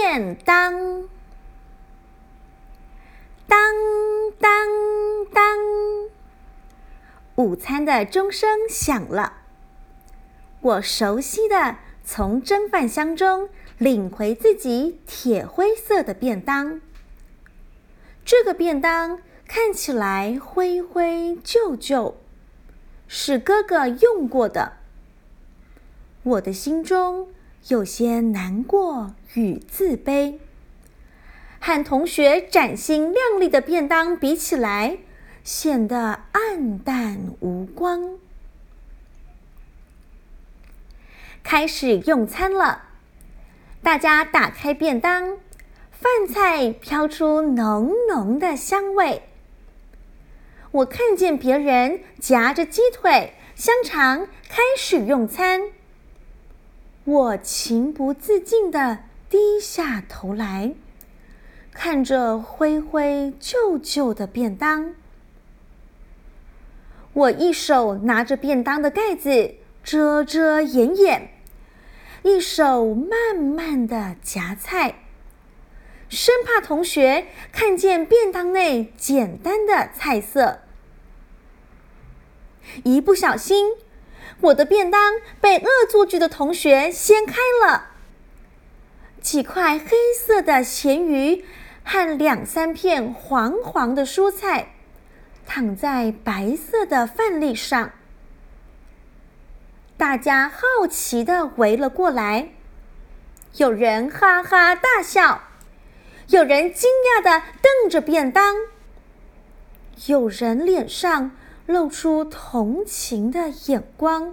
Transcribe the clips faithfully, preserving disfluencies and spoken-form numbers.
便当。当当当，午餐的钟声响了。我熟悉的从蒸饭箱中领回自己铁灰色的便当。这个便当看起来灰灰旧旧，是哥哥用过的。我的心中有些难过与自卑，和同学崭新亮丽的便当比起来，显得暗淡无光。开始用餐了，大家打开便当，饭菜飘出浓浓的香味。我看见别人夹着鸡腿、香肠开始用餐，我情不自禁地低下头来，看着灰灰旧旧的便当。我一手拿着便当的盖子遮遮掩掩，一手慢慢地夹菜，生怕同学看见便当内简单的菜色。一不小心，我的便当被恶作剧的同学掀开了，几块黑色的咸鱼和两三片黄黄的蔬菜躺在白色的饭粒上。大家好奇地围了过来，有人哈哈大笑，有人惊讶地瞪着便当，有人脸上露出同情的眼光。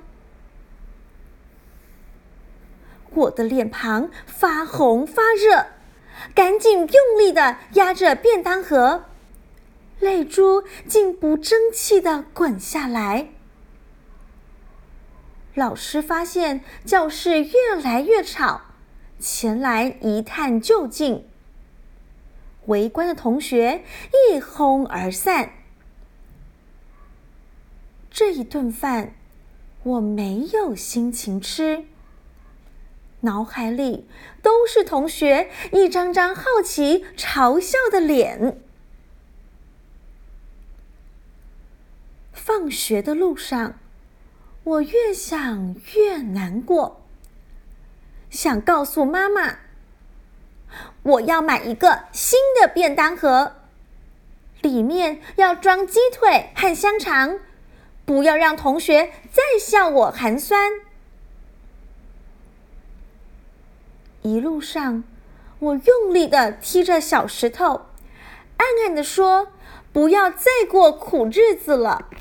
我的脸庞发红发热，赶紧用力地压着便当盒，泪珠竟不争气地滚下来。老师发现教室越来越吵，前来一探究竟。围观的同学一哄而散。这一顿饭我没有心情吃，脑海里都是同学一张张好奇嘲笑的脸。放学的路上，我越想越难过，想告诉妈妈，我要买一个新的便当盒，里面要装鸡腿和香肠，不要让同学再笑我寒酸。一路上，我用力地踢着小石头，暗暗地说，不要再过苦日子了。